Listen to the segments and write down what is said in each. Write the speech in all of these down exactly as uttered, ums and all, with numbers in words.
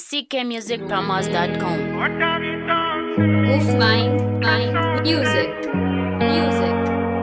C K music promos dot com. Move mind, mind, music, music.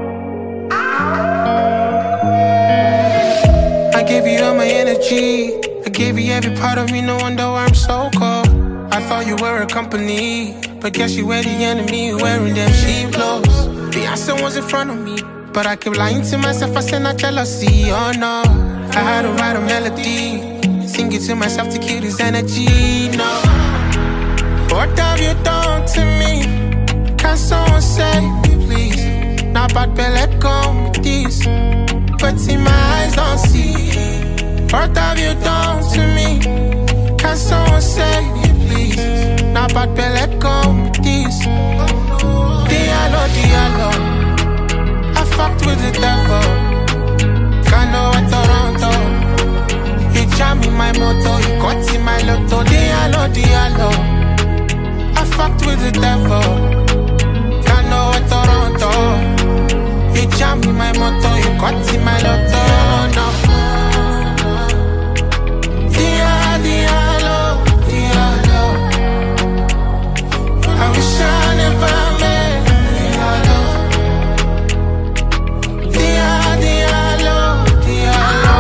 I gave you all my energy, I gave you every part of me, no wonder why I'm so cold. I thought you were a company, but guess you were the enemy, wearing them cheap clothes. Beyonce was in front of me, but I kept lying to myself, I said not jealousy, oh no. I had to write a melody, sing it to myself to keep this energy, no. What have you done to me? Can someone save me, please? Not bad, but let go with this. But in my eyes don't see. What have you done to me? Can someone save me, please? Not bad, but let go with this. Diallo, Diallo, I fucked with the devil. Kano at Toronto, you jam in my moto, you got in my lotto. Diallo, Diallo, I fucked with the devil. Kano at Toronto, you jam in my moto, you got in my lotto. No. Dia, Diallo, Diallo, I wish I never met Diallo. Dia, Diallo, Diallo,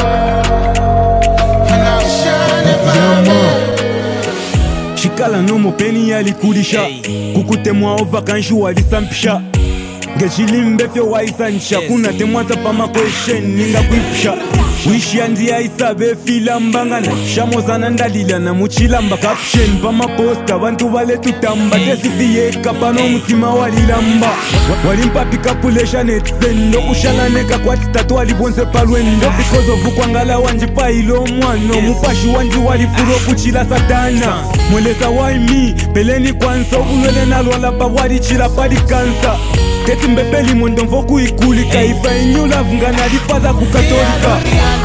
and I wish I never met. Shikala no mopeni ya likudisha kukutemwa ova kanju walisampisha ngechilimbe fyo waisanisha kuna temwaza pama question ninga kuipisha wishi andia isabe fila mbangana shamozana ndalila na muchilamba caption pama posta bantu bale tutamba tesifiye kapano mutima walilamba walimpa pikapulesha netsendo kushala neka kwa titatu walibonse palwendo because of kwangala wanjipa ilo mwano mupashi wanji walifuro kuchila satana mweleza waimi peleni kwanza ulwele nalwala pawari chila padi kansa Teti mbepeli mwendo mfoku ikulika Ifa inyula vungana difaza kukatolika.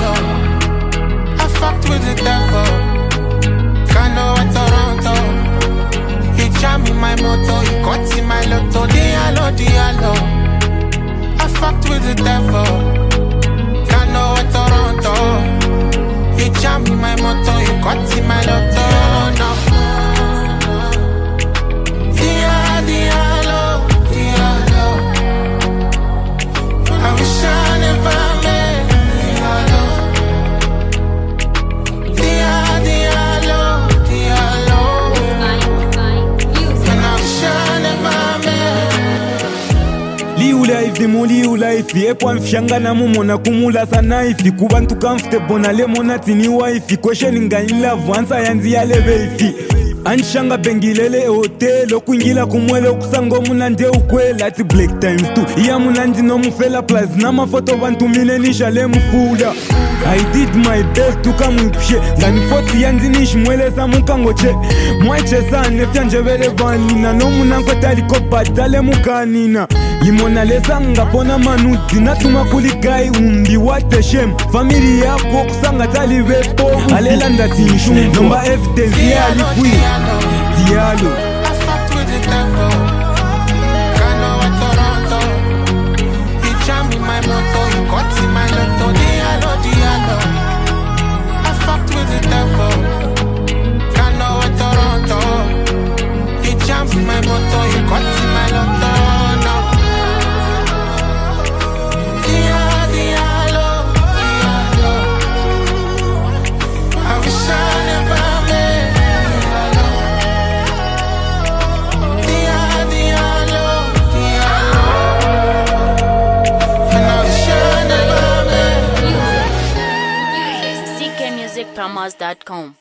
I fucked with the devil. Kano at Toronto, you jam in my moto, you got in my lotto. Diallo, Diallo, I fucked with the devil. Kano at Toronto, you jam in my moto, you got in my lotto. No. Dia, Diallo, Diallo, I wish I never met Diallo. Dia, Diallo, Diallo, Move mind, mind, music. and I wish I never met. Liu life demo liu life Epo mfishanga na mumona kumula sana ifi Kubantu comfortable na lemona tini wifi Question nga in love wansa yanzi ya leve ifi Anshanga bengilele hotel Okuingila kumwele okusango munande ukwela Ati black times two Iya munandi no mufela plus Na mafoto bantu mine nishale mufula I did my best to come upshe Ngani forty yanzi nishi mweleza mukangoche Mweche zane fyanjevele vanina No munanko taliko batale mukanina Limona lesa ngapona manuti Natuma kuligai umbi wate shem Family yako kusanga tali wepo Alela ndati nshumbo Nomba evidence ya likwi Diallo, I fucked with the devil. Kano at Toronto, you jam in my moto, you got in my lotto. Diallo, Diallo, I fucked with the devil. Kano at Toronto, you jam in my moto, you got in my lotto. No. Dia, Diallo, Diallo, I wish I never met Diallo. Dia, Diallo, Diallo, and I wish I never met. C K music promos dot com.